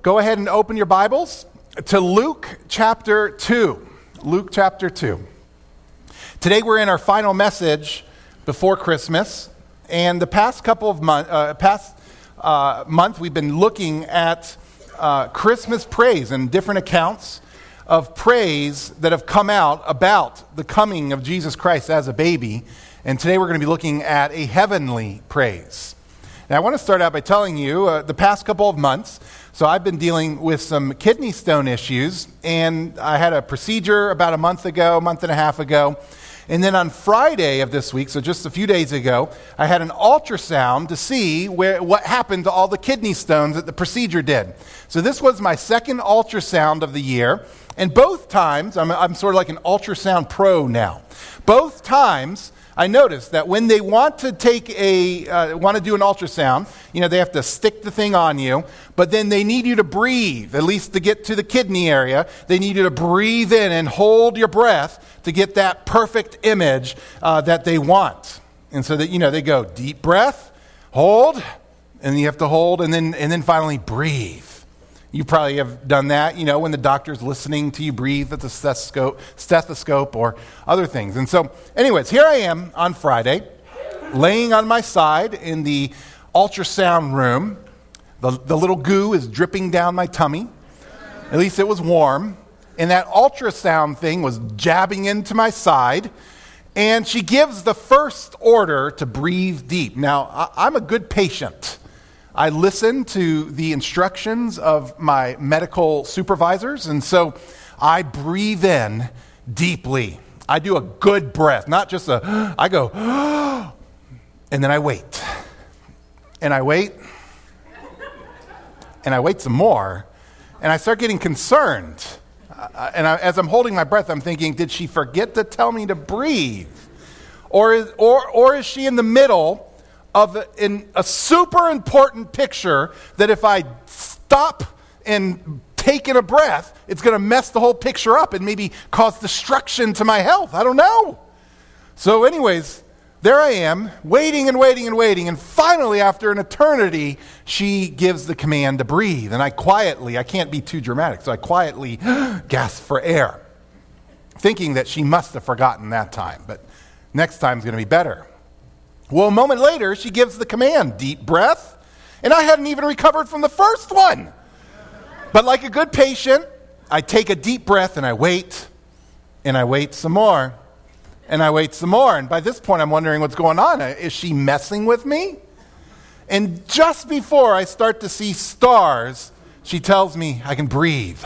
Go ahead and open your Bibles to Luke chapter 2. Luke chapter 2. Today we're in our final message before Christmas, and the past couple of month we've been looking at Christmas praise and different accounts of praise that have come out about the coming of Jesus Christ as a baby. And today we're going to be looking at a heavenly praise. Now I want to start out by telling you the past couple of months, so I've been dealing with some kidney stone issues, and I had a procedure about a month and a half ago. And then on Friday of this week, so just a few days ago, I had an ultrasound to see what happened to all the kidney stones that the procedure did. So this was my second ultrasound of the year, and both times, I'm sort of like an ultrasound pro now. Both times, I noticed that when they want to do an ultrasound, they have to stick the thing on you, but then they need you to breathe, at least to get to the kidney area. They need you to breathe in and hold your breath to get that perfect image that they want. And so that, they go deep breath, hold, and you have to hold, and then finally breathe. You probably have done that, when the doctor's listening to you breathe at the stethoscope or other things. And so, anyways, here I am on Friday, laying on my side in the ultrasound room. The little goo is dripping down my tummy. At least it was warm. And that ultrasound thing was jabbing into my side. And she gives the first order to breathe deep. Now, I'm a good patient. I listen to the instructions of my medical supervisors, and so I breathe in deeply. I do a good breath, not just I go, and then I wait. And I wait, and I wait some more, and I start getting concerned. As I'm holding my breath, I'm thinking, did she forget to tell me to breathe? Or is she in the middle of a super important picture that if I stop and take in a breath, it's going to mess the whole picture up and maybe cause destruction to my health? I don't know. So anyways, there I am, waiting, and finally, after an eternity, she gives the command to breathe. And I can't be too dramatic, so I quietly gasp for air, thinking that she must have forgotten that time, but next time's going to be better. Well, a moment later, she gives the command, deep breath, and I hadn't even recovered from the first one. But like a good patient, I take a deep breath and I wait some more, and I wait some more. And by this point, I'm wondering what's going on. Is she messing with me? And just before I start to see stars, she tells me I can breathe.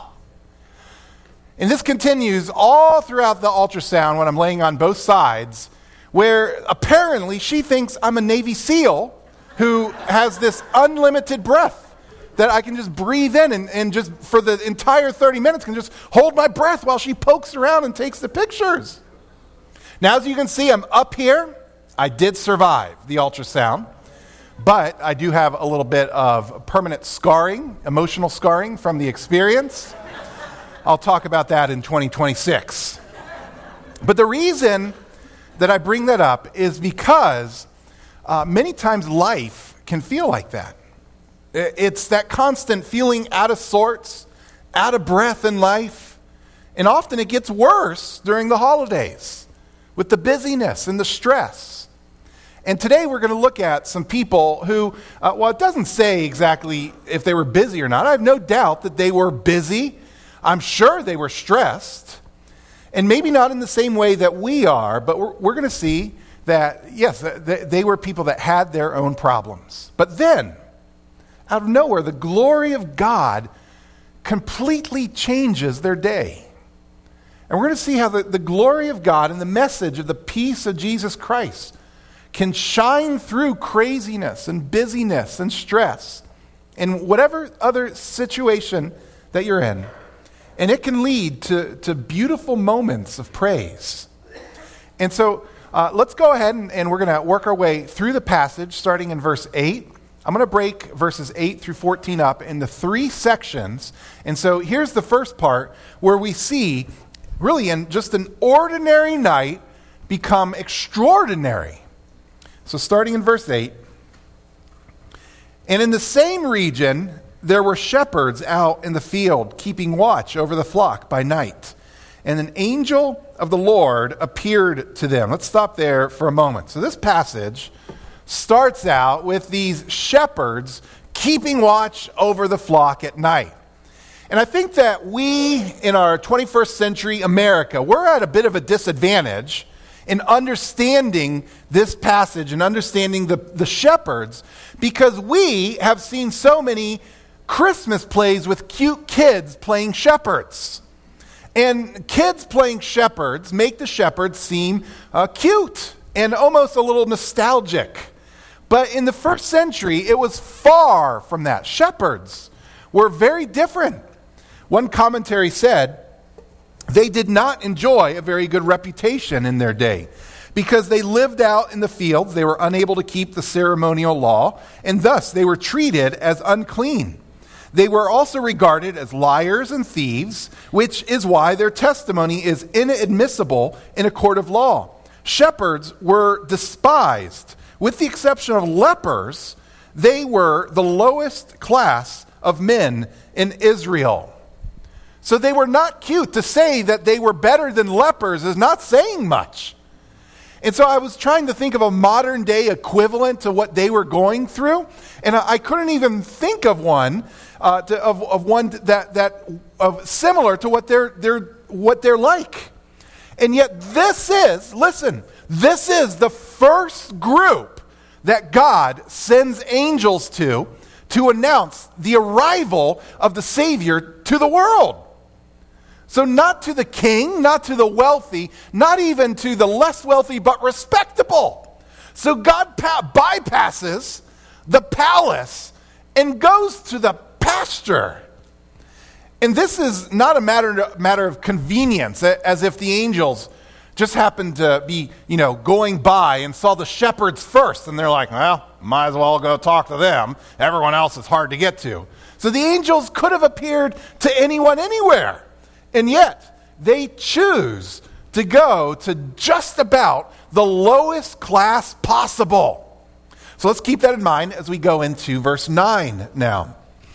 And this continues all throughout the ultrasound when I'm laying on both sides, where apparently she thinks I'm a Navy SEAL who has this unlimited breath that I can just breathe in and just for the entire 30 minutes can just hold my breath while she pokes around and takes the pictures. Now, as you can see, I'm up here. I did survive the ultrasound, but I do have a little bit of permanent scarring, emotional scarring from the experience. I'll talk about that in 2026. But the reason that I bring that up is because many times life can feel like that. It's that constant feeling out of sorts, out of breath in life, and often it gets worse during the holidays with the busyness and the stress. And today we're going to look at some people who, it doesn't say exactly if they were busy or not. I have no doubt that they were busy. I'm sure they were stressed. And maybe not in the same way that we are, but we're going to see that, yes, they were people that had their own problems. But then, out of nowhere, the glory of God completely changes their day. And we're going to see how the glory of God and the message of the peace of Jesus Christ can shine through craziness and busyness and stress and whatever other situation that you're in. And it can lead to beautiful moments of praise. And so let's go ahead and we're going to work our way through the passage starting in verse 8. I'm going to break verses 8 through 14 up into 3 sections. And so here's the first part where we see really in just an ordinary night become extraordinary. So starting in verse 8. And in the same region, there were shepherds out in the field keeping watch over the flock by night. And an angel of the Lord appeared to them. Let's stop there for a moment. So this passage starts out with these shepherds keeping watch over the flock at night. And I think that we, in our 21st century America, we're at a bit of a disadvantage in understanding this passage and understanding the shepherds, because we have seen so many Christmas plays with cute kids playing shepherds. And kids playing shepherds make the shepherds seem cute and almost a little nostalgic. But in the first century, it was far from that. Shepherds were very different. One commentary said they did not enjoy a very good reputation in their day because they lived out in the fields. They were unable to keep the ceremonial law, and thus they were treated as unclean. They were also regarded as liars and thieves, which is why their testimony is inadmissible in a court of law. Shepherds were despised. With the exception of lepers, they were the lowest class of men in Israel. So they were not cute. To say that they were better than lepers is not saying much. And so I was trying to think of a modern day equivalent to what they were going through, and I couldn't even think of one similar to what they're like. And yet this is the first group that God sends angels to announce the arrival of the Savior to the world. So not to the king, not to the wealthy, not even to the less wealthy, but respectable. So God bypasses the palace and goes to the pasture. And this is not a matter of convenience, as if the angels just happened to be, going by and saw the shepherds first. And they're like, well, might as well go talk to them. Everyone else is hard to get to. So the angels could have appeared to anyone, anywhere. And yet, they choose to go to just about the lowest class possible. So let's keep that in mind as we go into verse 9 now.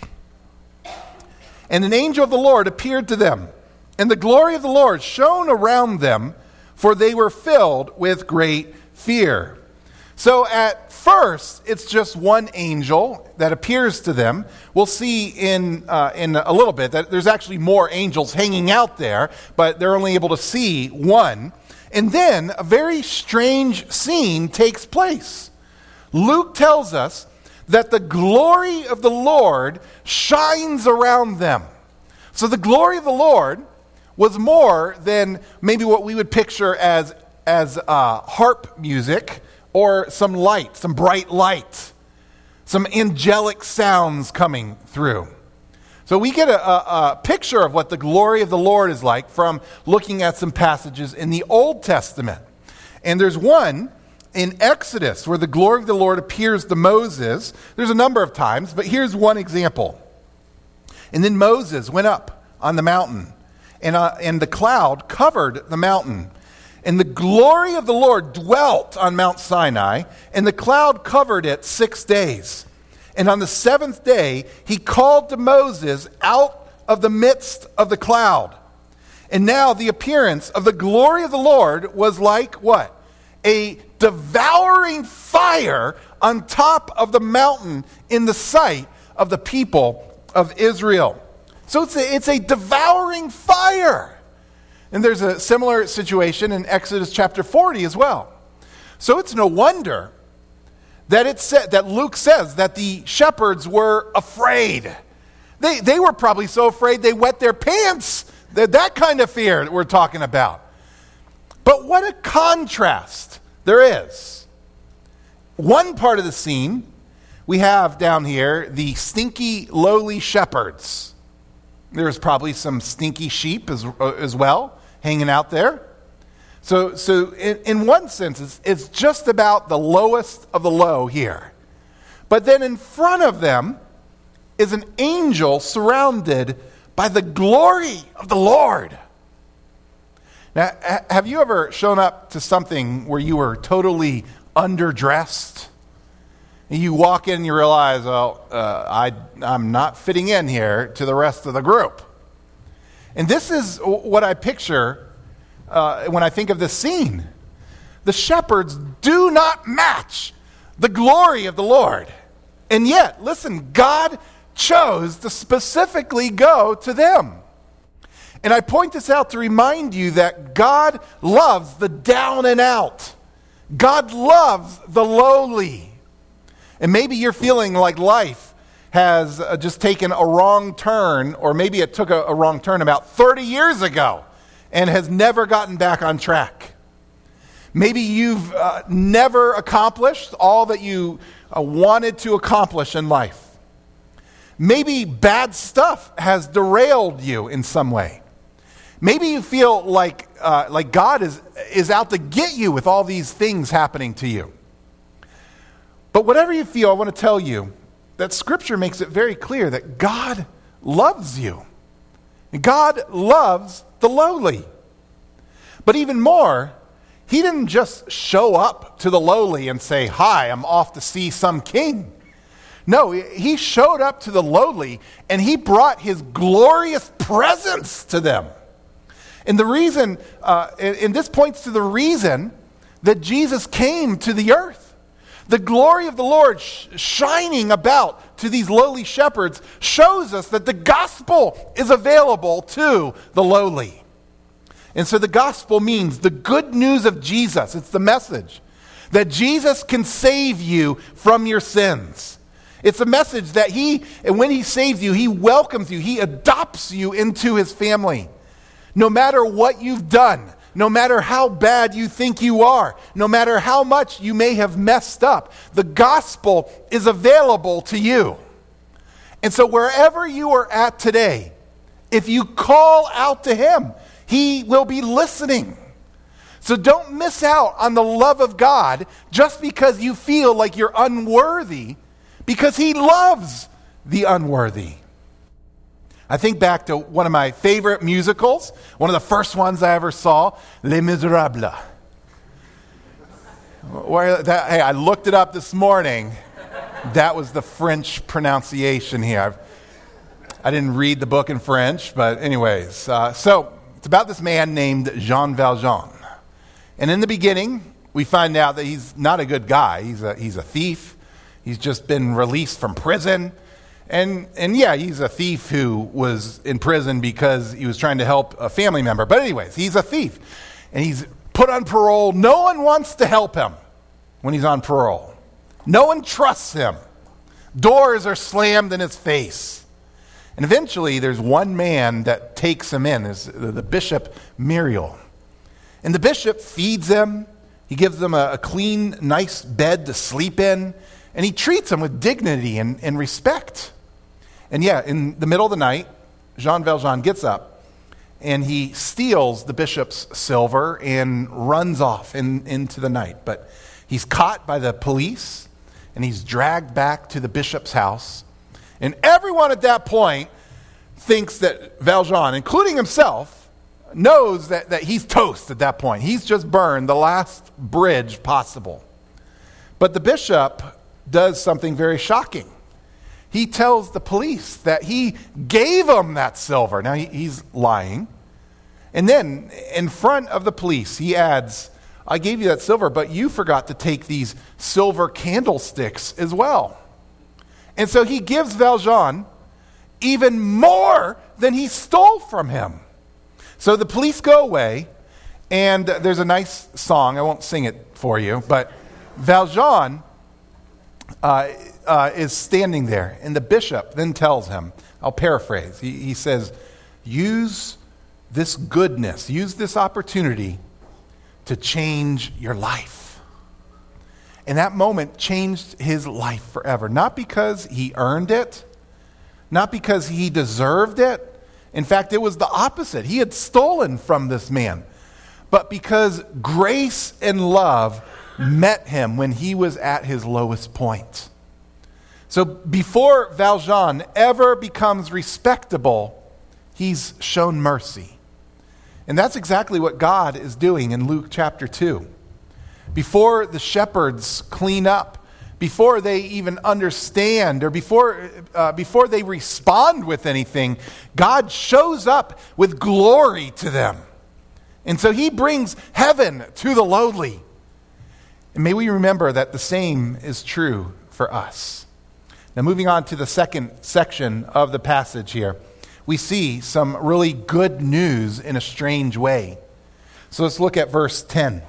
And an angel of the Lord appeared to them, and the glory of the Lord shone around them, for they were filled with great fear. So at first, it's just one angel that appears to them. We'll see in a little bit that there's actually more angels hanging out there, but they're only able to see one. And then a very strange scene takes place. Luke tells us that the glory of the Lord shines around them. So the glory of the Lord was more than maybe what we would picture as harp music, or some light, some bright light, some angelic sounds coming through. So we get a picture of what the glory of the Lord is like from looking at some passages in the Old Testament. And there's one in Exodus where the glory of the Lord appears to Moses. There's a number of times, but here's one example. And then Moses went up on the mountain, and the cloud covered the mountain. And the glory of the Lord dwelt on Mount Sinai, and the cloud covered it 6 days. And on the seventh day, he called to Moses out of the midst of the cloud. And now the appearance of the glory of the Lord was like what? A devouring fire on top of the mountain in the sight of the people of Israel. So it's a devouring fire. And there's a similar situation in Exodus chapter 40 as well. So it's no wonder that Luke says that the shepherds were afraid. They were probably so afraid they wet their pants. That kind of fear that we're talking about. But what a contrast there is. One part of the scene, we have down here the stinky, lowly shepherds. There's probably some stinky sheep as well, hanging out there. So in one sense, it's just about the lowest of the low here. But then in front of them is an angel surrounded by the glory of the Lord. Now, have you ever shown up to something where you were totally underdressed? You walk in and you realize, I'm not fitting in here to the rest of the group. And this is what I picture when I think of this scene. The shepherds do not match the glory of the Lord. And yet, listen, God chose to specifically go to them. And I point this out to remind you that God loves the down and out. God loves the lowly. And maybe you're feeling like life has just taken a wrong turn, or maybe it took a wrong turn about 30 years ago and has never gotten back on track. Maybe you've never accomplished all that you wanted to accomplish in life. Maybe bad stuff has derailed you in some way. Maybe you feel like God is out to get you with all these things happening to you. But whatever you feel, I want to tell you that Scripture makes it very clear that God loves you. God loves the lowly. But even more, He didn't just show up to the lowly and say, "Hi, I'm off to see some king." No, He showed up to the lowly and He brought His glorious presence to them. And the reason, and this points to the reason that Jesus came to the earth. The glory of the Lord shining about to these lowly shepherds shows us that the gospel is available to the lowly. And so the gospel means the good news of Jesus. It's the message that Jesus can save you from your sins. It's a message that and when He saves you, He welcomes you. He adopts you into His family. No matter what you've done, no matter how bad you think you are, no matter how much you may have messed up, the gospel is available to you. And so wherever you are at today, if you call out to Him, He will be listening. So don't miss out on the love of God just because you feel like you're unworthy, because He loves the unworthy. I think back to one of my favorite musicals, one of the first ones I ever saw, Les Miserables. Hey, I looked it up this morning. That was the French pronunciation here. I didn't read the book in French, but anyways. So it's about this man named Jean Valjean. And in the beginning, we find out that he's not a good guy. He's a thief. He's just been released from prison. And yeah, he's a thief who was in prison because he was trying to help a family member. But anyways, he's a thief. And he's put on parole. No one wants to help him when he's on parole. No one trusts him. Doors are slammed in his face. And eventually, there's one man that takes him in. There's the Bishop Myriel. And the bishop feeds him. He gives him a clean, nice bed to sleep in. And he treats him with dignity and respect. And yeah, in the middle of the night, Jean Valjean gets up and he steals the bishop's silver and runs off into the night. But he's caught by the police and he's dragged back to the bishop's house. And everyone at that point thinks that Valjean, including himself, knows that he's toast at that point. He's just burned the last bridge possible. But the bishop does something very shocking. He tells the police that he gave him that silver. Now, he's lying. And then, in front of the police, he adds, "I gave you that silver, but you forgot to take these silver candlesticks as well." And so he gives Valjean even more than he stole from him. So the police go away, and there's a nice song. I won't sing it for you, but Valjean is standing there, and the bishop then tells him, I'll paraphrase, he says, use this goodness, use this opportunity to change your life. And that moment changed his life forever, not because he earned it, not because he deserved it. In fact, it was the opposite. He had stolen from this man, but because grace and love met him when he was at his lowest point. So before Valjean ever becomes respectable, he's shown mercy. And that's exactly what God is doing in Luke chapter 2. Before the shepherds clean up, before they even understand or before they respond with anything, God shows up with glory to them. And so he brings heaven to the lowly. And may we remember that the same is true for us. Now, moving on to the second section of the passage here, we see some really good news in a strange way. So let's look at verse 10.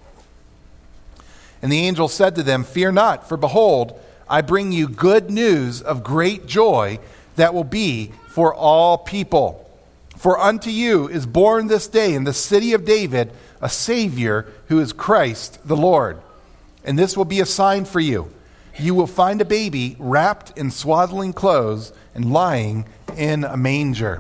And the angel said to them, "Fear not, for behold, I bring you good news of great joy that will be for all people. For unto you is born this day in the city of David a Savior who is Christ the Lord. And this will be a sign for you. You will find a baby wrapped in swaddling clothes and lying in a manger."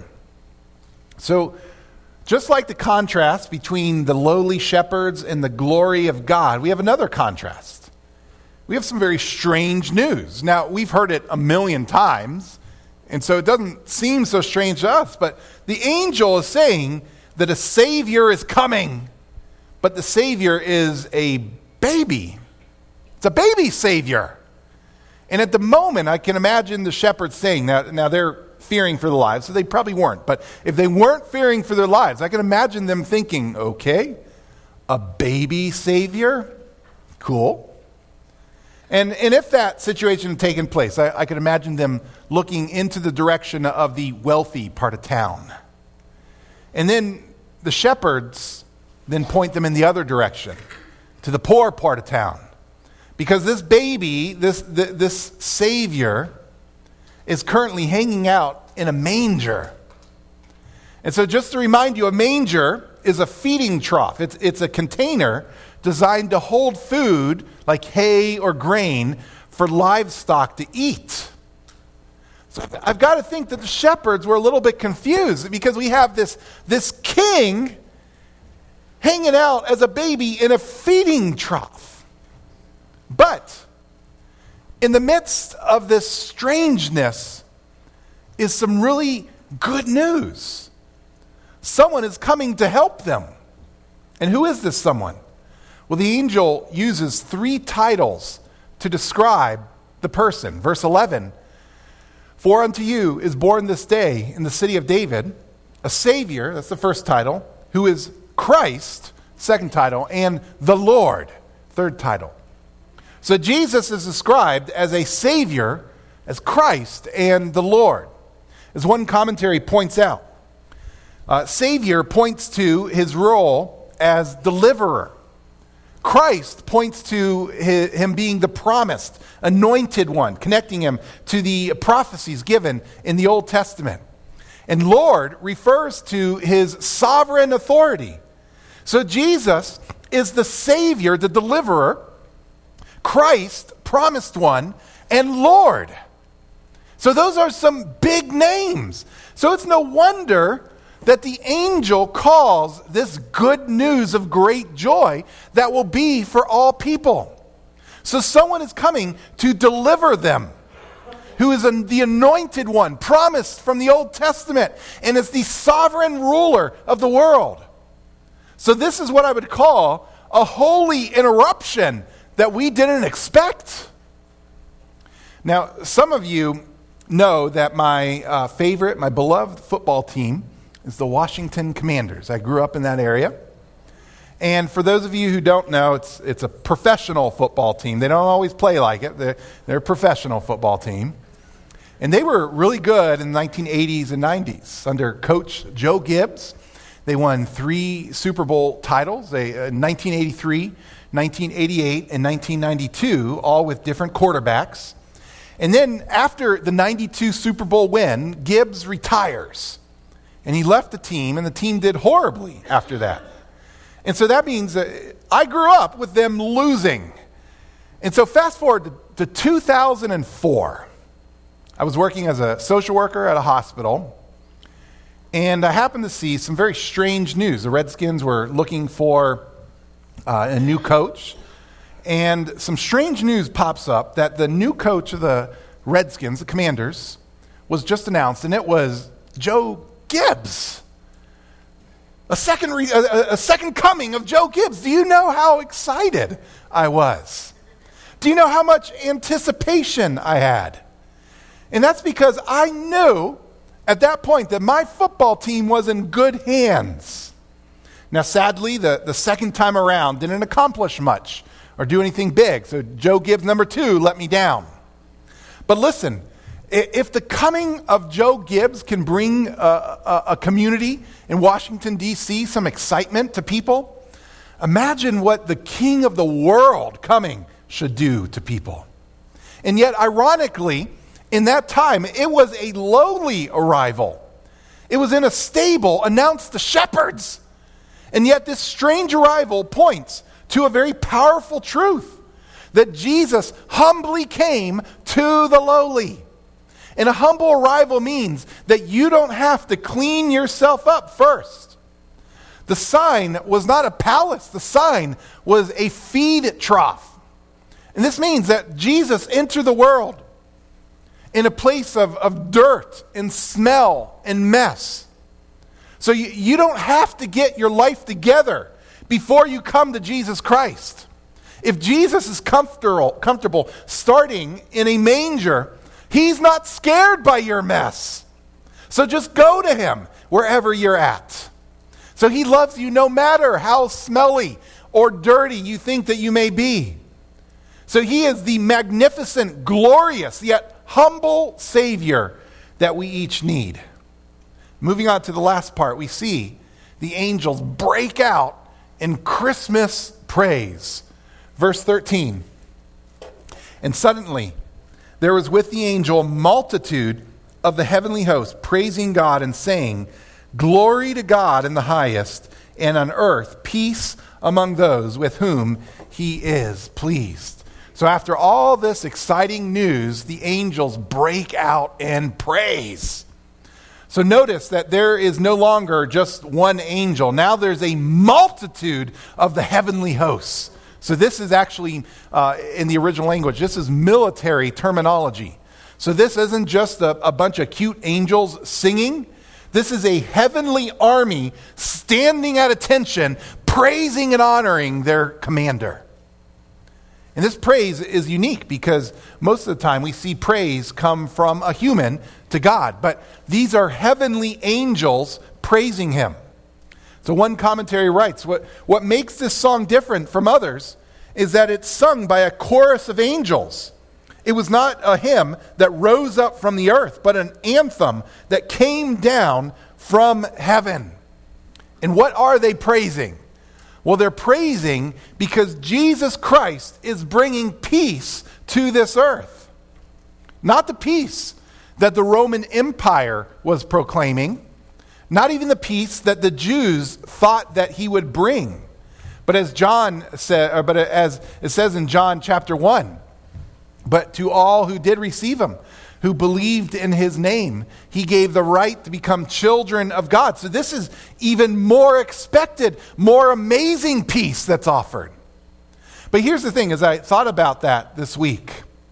So, just like the contrast between the lowly shepherds and the glory of God, we have another contrast. We have some very strange news. Now, we've heard it a million times, and so it doesn't seem so strange to us, but the angel is saying that a Savior is coming, but the Savior is a baby. It's a baby Savior. And at the moment, I can imagine the shepherds saying, now they're fearing for their lives, so they probably weren't. But if they weren't fearing for their lives, I can imagine them thinking, okay, a baby Savior? Cool. And if that situation had taken place, I could imagine them looking into the direction of the wealthy part of town. And then the shepherds then point them in the other direction, to the poor part of town. Because this baby, this Savior, is currently hanging out in a manger. And so just to remind you, a manger is a feeding trough. It's a container designed to hold food like hay or grain for livestock to eat. So I've got to think that the shepherds were a little bit confused because we have this king hanging out as a baby in a feeding trough. But in the midst of this strangeness is some really good news. Someone is coming to help them. And who is this someone? Well, the angel uses 3 titles to describe the person. Verse 11, "For unto you is born this day in the city of David a Savior," that's the first title, "who is Christ," second title, and the Lord, third title. So Jesus is described as a Savior, as Christ and the Lord. As one commentary points out, Savior points to his role as deliverer. Christ points to him being the promised, anointed one, connecting him to the prophecies given in the Old Testament. And Lord refers to his sovereign authority. So Jesus is the Savior, the deliverer, Christ, promised one, and Lord. So those are some big names. So it's no wonder that the angel calls this good news of great joy that will be for all people. So someone is coming to deliver them, who is the anointed one, promised from the Old Testament, and is the sovereign ruler of the world. So this is what I would call a holy interruption that we didn't expect. Now, some of you know that my favorite, my beloved football team is the Washington Commanders. I grew up in that area. And for those of you who don't know, it's a professional football team. They don't always play like it. They're a professional football team. And they were really good in the 1980s and 90s under Coach Joe Gibbs. They won 3 Super Bowl titles, 1983, 1988, and 1992, all with different quarterbacks. And then after the 92 Super Bowl win, Gibbs retires. And he left the team, and the team did horribly after that. And so that means that I grew up with them losing. And so fast forward to 2004. I was working as a social worker at a hospital, and I happened to see some very strange news. The Redskins were looking for a new coach, and some strange news pops up that the new coach of the Redskins, the Commanders, was just announced, and it was Joe Gibbs. A second coming of Joe Gibbs. Do you know how excited I was Do you know how much anticipation I had? And that's because I knew at that point that my football team was in good hands. Now, sadly, the second time around didn't accomplish much or do anything big. So Joe Gibbs, number 2, let me down. But listen, if the coming of Joe Gibbs can bring a community in Washington, D.C., some excitement to people, imagine what the King of the world coming should do to people. And yet, ironically, in that time, it was a lowly arrival. It was in a stable announced to shepherds. And yet this strange arrival points to a very powerful truth, that Jesus humbly came to the lowly. And a humble arrival means that you don't have to clean yourself up first. The sign was not a palace. The sign was a feed trough. And this means that Jesus entered the world in a place of dirt and smell and mess. So you don't have to get your life together before you come to Jesus Christ. If Jesus is comfortable starting in a manger, he's not scared by your mess. So just go to him wherever you're at. So he loves you no matter how smelly or dirty you think that you may be. So he is the magnificent, glorious, yet humble Savior that we each need. Moving on to the last part, we see the angels break out in Christmas praise. Verse 13. And suddenly there was with the angel a multitude of the heavenly host praising God and saying, "Glory to God in the highest, and on earth peace among those with whom he is pleased." So after all this exciting news, the angels break out in praise. So notice that there is no longer just one angel. Now there's a multitude of the heavenly hosts. So this is actually, in the original language, this is military terminology. So this isn't just a bunch of cute angels singing. This is a heavenly army standing at attention, praising and honoring their commander. And this praise is unique because most of the time we see praise come from a human to God. But these are heavenly angels praising him. So one commentary writes, what makes this song different from others is that it's sung by a chorus of angels. It was not a hymn that rose up from the earth, but an anthem that came down from heaven. And what are they praising? Well, they're praising because Jesus Christ is bringing peace to this earth. Not the peace that the Roman Empire was proclaiming, not even the peace that the Jews thought that he would bring. But as as it says in John chapter 1, but to all who did receive him, who believed in his name, he gave the right to become children of God. So this is even more expected, more amazing peace that's offered. But here's the thing, as I thought about that this week,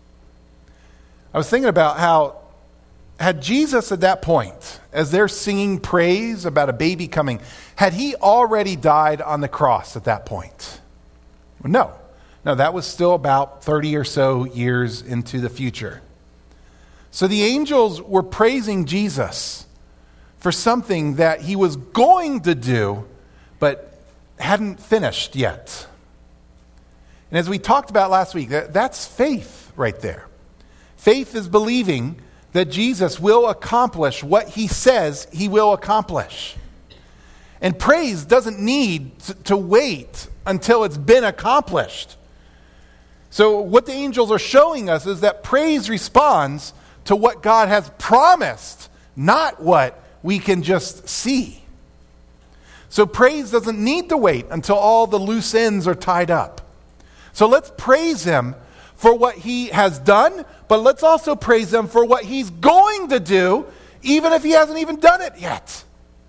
I was thinking about how had Jesus at that point, as they're singing praise about a baby coming, had he already died on the cross at that point? No, that was still about 30 or so years into the future. So the angels were praising Jesus for something that he was going to do, but hadn't finished yet. And as we talked about last week, that's faith right there. Faith is believing that Jesus will accomplish what he says he will accomplish. And praise doesn't need to wait until it's been accomplished. So what the angels are showing us is that praise responds to what God has promised, not what we can just see. So praise doesn't need to wait until all the loose ends are tied up. So let's praise him for what he has done, but let's also praise him for what he's going to do, even if he hasn't even done it yet.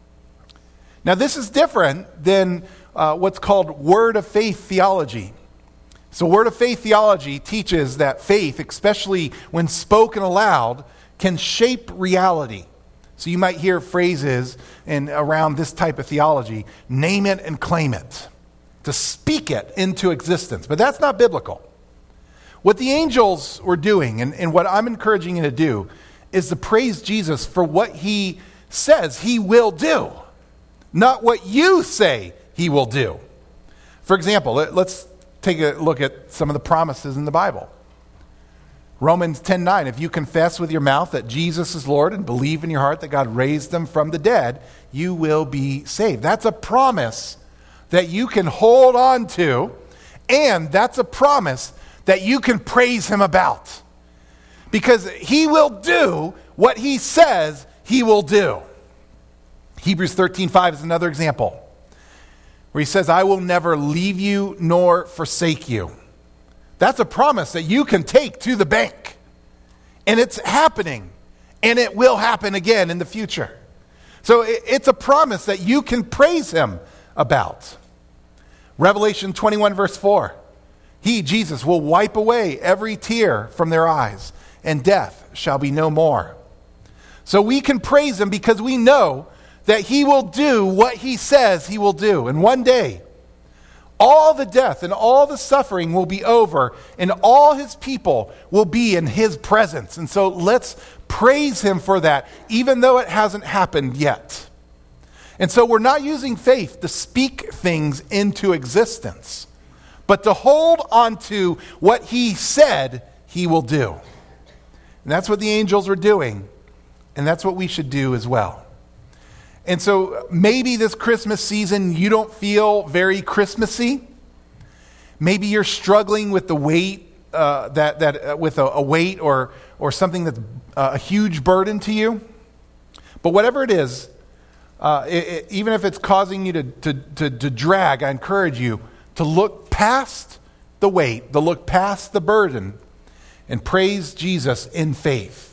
Now this is different than what's called word of faith theology. So word of faith theology teaches that faith, especially when spoken aloud, can shape reality. So you might hear phrases around this type of theology, name it and claim it, to speak it into existence. But that's not biblical. What the angels were doing, and what I'm encouraging you to do, is to praise Jesus for what he says he will do, not what you say he will do. For example, let's take a look at some of the promises in the Bible. Romans 10:9, if you confess with your mouth that Jesus is Lord and believe in your heart that God raised him from the dead, you will be saved. That's a promise that you can hold on to, and that's a promise that you can praise him about. Because he will do what he says he will do. Hebrews 13:5 is another example where he says, I will never leave you nor forsake you. That's a promise that you can take to the bank. And it's happening. And it will happen again in the future. So it's a promise that you can praise him about. Revelation 21 verse 4. He, Jesus, will wipe away every tear from their eyes, and death shall be no more. So we can praise him because we know that he will do what he says he will do. And one day, all the death and all the suffering will be over, and all his people will be in his presence. And so let's praise him for that, even though it hasn't happened yet. And so we're not using faith to speak things into existence, but to hold on to what he said he will do. And that's what the angels were doing, and that's what we should do as well. And so maybe this Christmas season you don't feel very Christmassy. Maybe you're struggling with the weight, with a weight or something that's a huge burden to you. But whatever it is, even if it's causing you to drag, I encourage you to look past the weight, to look past the burden, and praise Jesus in faith.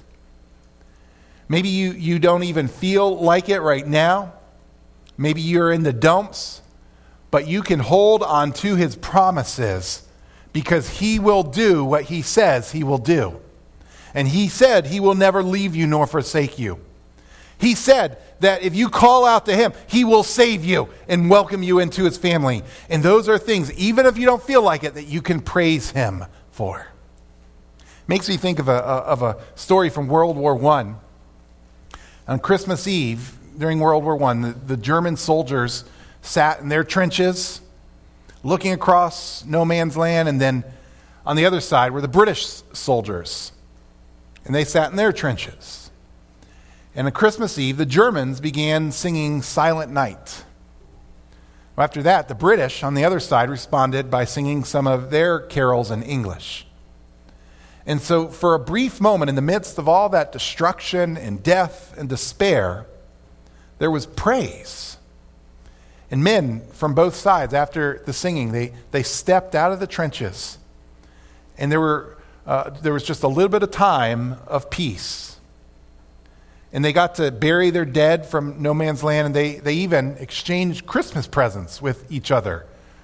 Maybe you don't even feel like it right now. Maybe you're in the dumps, but you can hold on to his promises because he will do what he says he will do. And he said he will never leave you nor forsake you. He said that if you call out to him, he will save you and welcome you into his family. And those are things, even if you don't feel like it, that you can praise him for. Makes me think of a story from World War I. On Christmas Eve, during World War I, the German soldiers sat in their trenches, looking across no man's land, and then on the other side were the British soldiers, and they sat in their trenches. And on Christmas Eve, the Germans began singing Silent Night. After that, the British on the other side responded by singing some of their carols in English. And so for a brief moment, in the midst of all that destruction and death and despair, there was praise. And men from both sides, after the singing, they stepped out of the trenches. And there was just a little bit of time of peace. And they got to bury their dead from no man's land, and they even exchanged Christmas presents with each other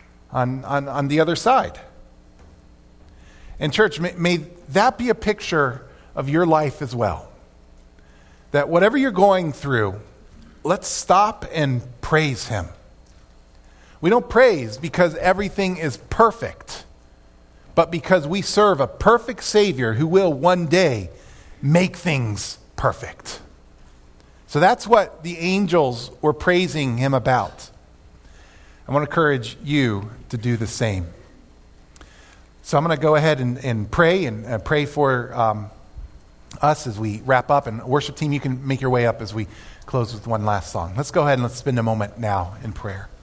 on the other side. And church, may that be a picture of your life as well. That whatever you're going through, let's stop and praise him. We don't praise because everything is perfect, but because we serve a perfect Savior who will one day make things perfect. So that's what the angels were praising him about. I want to encourage you to do the same. So I'm going to go ahead and pray for us as we wrap up. And worship team, you can make your way up as we close with one last song. Let's go ahead and let's spend a moment now in prayer.